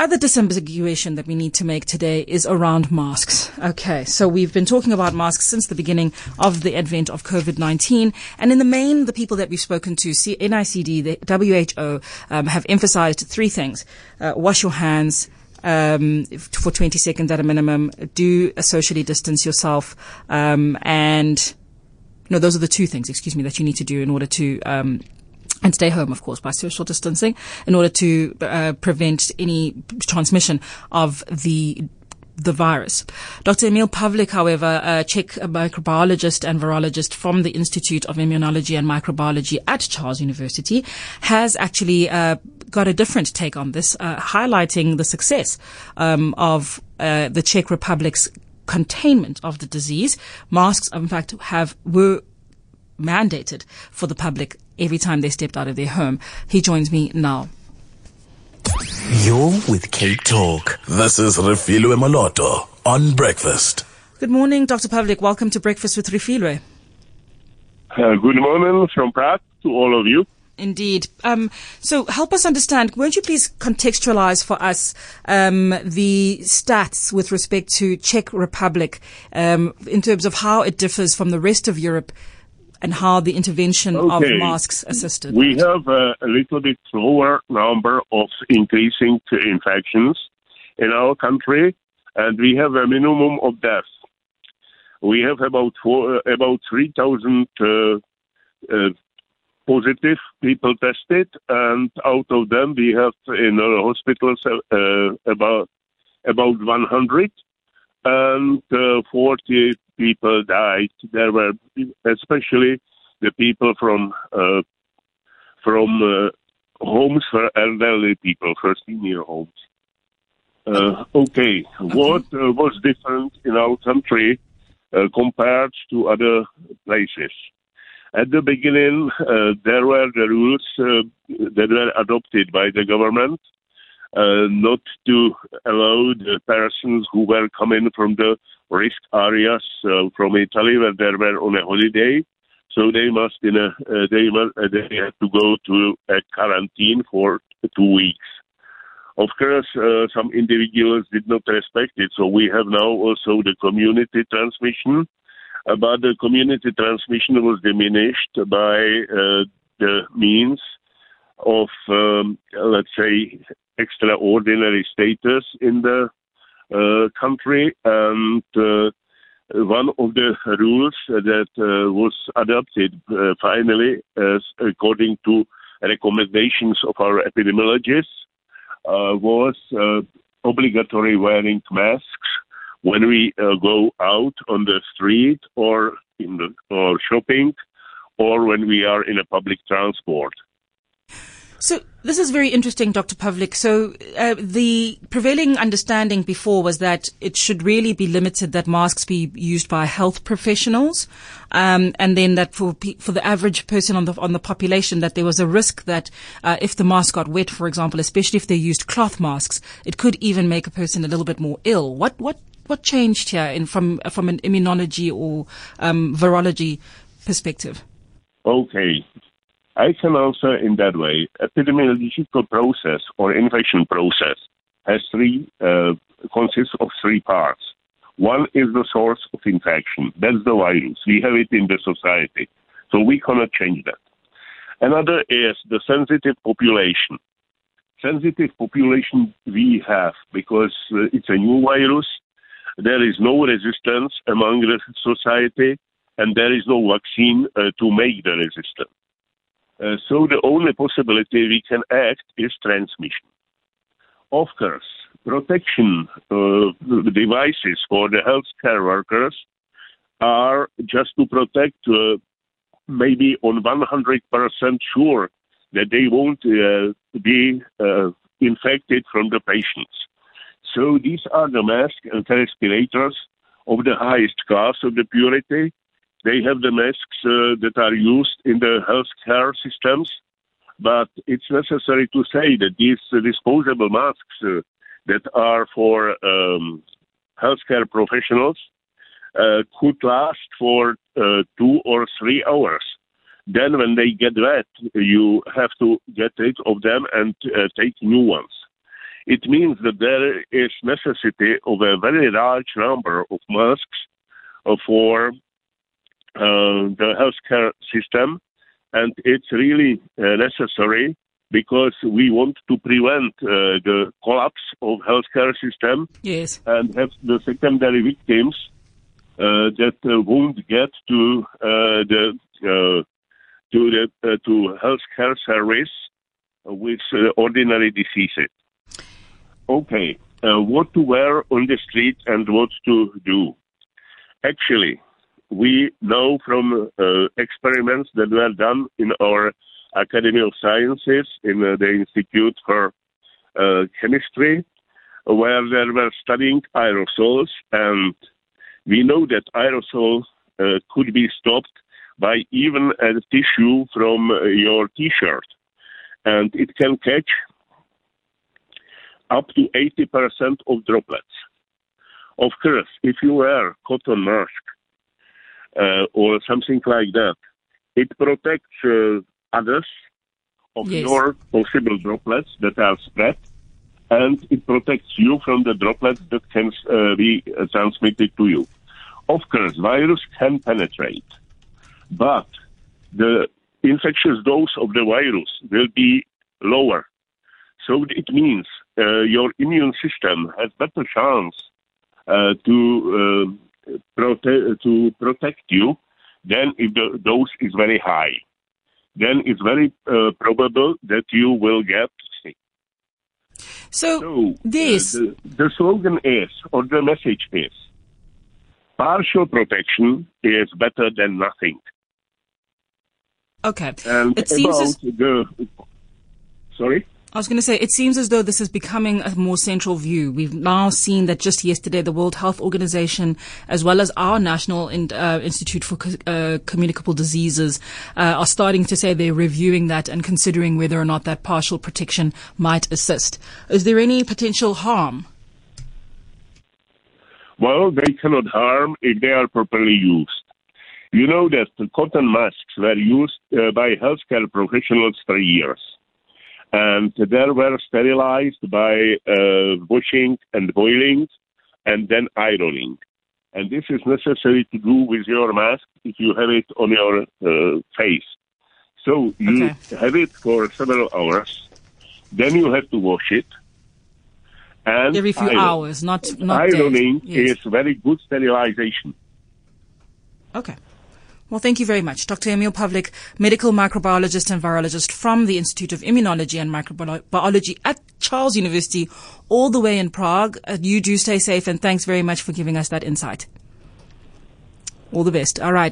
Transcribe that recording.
other disambiguation that we need to make today is around masks. Okay, so we've been talking about masks since the beginning of the advent of COVID-19. And in the main, the people that we've spoken to, NICD, the WHO, have emphasized three things. Wash your hands for 20 seconds at a minimum. Do socially distance yourself. Those are the two things, that you need to do in order to and stay home, of course, by social distancing, in order to prevent any transmission of the virus. Dr. Emil Pavlik, however, a Czech microbiologist and virologist from the Institute of Immunology and Microbiology at Charles University, has actually got a different take on this, highlighting the success of the Czech Republic's containment of the disease. Masks, in fact, were mandated for the public every time they stepped out of their home. He joins me now. You're with Cape Talk. This is Refilwe Maloto on Breakfast. Good morning, Dr. Pavlik. Welcome to Breakfast with Refilwe. Good morning from Prague to all of you. Indeed. So help us understand, won't you please contextualize for us the stats with respect to Czech Republic in terms of how it differs from the rest of Europe and how the intervention of masks assisted? We have a little bit lower number of increasing infections in our country, and we have a minimum of deaths. We have about 3,000 positive people tested, and out of them we have in our hospitals about 100, and 40 people died. There were especially the people from homes for elderly people, for senior homes. What was different in our country compared to other places? At the beginning, there were the rules that were adopted by the government not to allow the persons who were coming from the risk areas from Italy when they were on a holiday. So they had to go to a quarantine for 2 weeks. Of course, some individuals did not respect it. So we have now also the community transmission. But the community transmission was diminished by the means of, let's say, extraordinary status in the country. And one of the rules that was adopted finally, according to recommendations of our epidemiologists, was obligatory wearing masks when we go out on the street or or shopping, or when we are in a public transport. So this is very interesting, Dr. Pavlik. So the prevailing understanding before was that it should really be limited, that masks be used by health professionals, and then that for the average person on the population, that there was a risk that if the mask got wet, for example, especially if they used cloth masks, it could even make a person a little bit more ill. What changed here from an immunology or virology perspective? Okay. I can answer in that way. Epidemiological process or infection process has consists of three parts. One is the source of infection. That's the virus. We have it in the society. So we cannot change that. Another is the sensitive population. Sensitive population we have because it's a new virus. There is no resistance among the society, and there is no vaccine to make the resistance. So the only possibility we can act is transmission. Of course, protection devices for the healthcare workers are just to protect maybe on 100% sure that they won't be infected from the patients. So these are the masks and respirators of the highest class of the purity. They have the masks that are used in the healthcare systems, but it's necessary to say that these disposable masks that are for healthcare professionals could last for 2 or 3 hours. Then when they get wet, you have to get rid of them and take new ones. it means that there is necessity of a very large number of masks for the healthcare system, and it's really necessary because we want to prevent the collapse of healthcare system. Yes. And have the secondary victims that won't get to healthcare service with ordinary diseases. Okay, what to wear on the street and what to do? Actually, we know from experiments that were done in our Academy of Sciences, in the Institute for Chemistry, where they were studying aerosols, and we know that aerosol could be stopped by even a tissue from your T-shirt, and it can catch up to 80% of droplets. Of course, if you wear cotton mask or something like that, it protects others of your possible droplets that are spread, and it protects you from the droplets that can be transmitted to you. Of course, virus can penetrate, but the infectious dose of the virus will be lower. So it means your immune system has better chance to protect you than if the dose is very high. Then it's very probable that you will get sick. So this... the slogan is, or the message is, partial protection is better than nothing. Okay. And it seems Sorry? I was going to say, it seems as though this is becoming a more central view. We've now seen that just yesterday, the World Health Organization, as well as our National Institute for Communicable Diseases, are starting to say they're reviewing that and considering whether or not that partial protection might assist. Is there any potential harm? Well, they cannot harm if they are properly used. You know that the cotton masks were used by healthcare professionals for years. And they were sterilized by washing and boiling and then ironing. And this is necessary to do with your mask if you have it on your face. So you have it for several hours. Then you have to wash it. And every few hours, not ironing days. Is very good sterilization. Okay. Well, thank you very much. Dr. Emil Pavlik, medical microbiologist and virologist from the Institute of Immunology and Microbiology at Charles University, all the way in Prague. You do stay safe, and thanks very much for giving us that insight. All the best. All right.